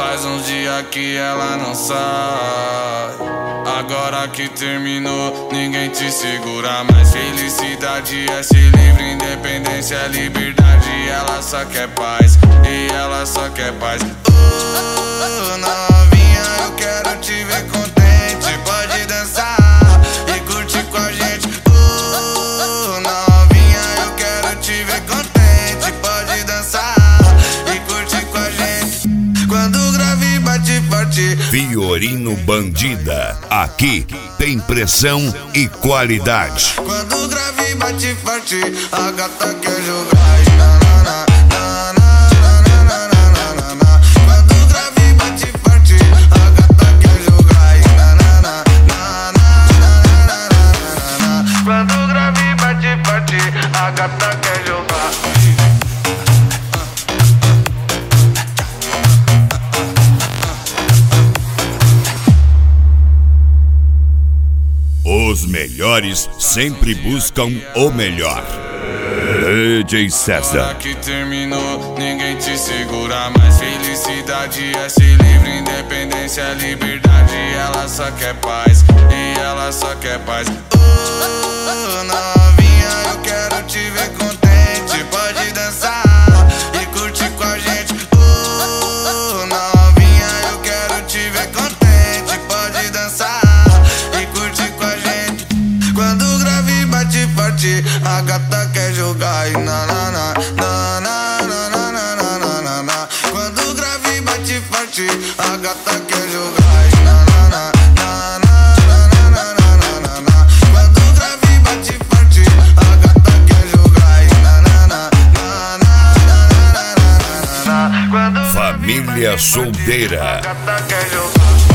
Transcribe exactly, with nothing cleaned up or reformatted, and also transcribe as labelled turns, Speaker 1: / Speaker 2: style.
Speaker 1: Faz uns dias que ela não sai. Agora que terminou, ninguém te segura mais. Felicidade é ser livre, independência é liberdade. Ela só quer paz, e ela só quer paz. Oh, novinha, eu quero te ver contente. Pode dançar e curtir com a gente. Oh, novinha, eu quero te ver contente. Pode dançar e curtir com a gente. Quando o grave bate forte.
Speaker 2: Fiorino Bandida, aqui tem pressão e qualidade.
Speaker 1: Quando o grave bate forte, a gata quer jogar. Na, na, na, na, na, na, na, na, na. Quando o grave bate forte, a gata quer jogar. Na, na, na, na, na, na, na, na. Quando o grave bate forte, a gata quer jogar.
Speaker 2: Os melhores sempre buscam o melhor. D J César.
Speaker 1: Agora que terminou, ninguém te segura mais. Felicidade é ser livre, independência é liberdade. Ela só quer paz, e ela só quer paz. Oh, novinha, eu quero te ver contente. Pode dançar e curtir com a gente. Oh, novinha, eu quero te ver contente. Pode dançar e curtir com a gente. Quando o grave bate forte, a gata quer jogar. E na na na na na na na na na na na. Quando o grave bate forte, a gata quer jogar. E na na na na na na na na na. Quando o grave bate forte, a gata quer jogar. E na na na na na na na na.
Speaker 2: Família Solteira.
Speaker 1: A gata quer jogar.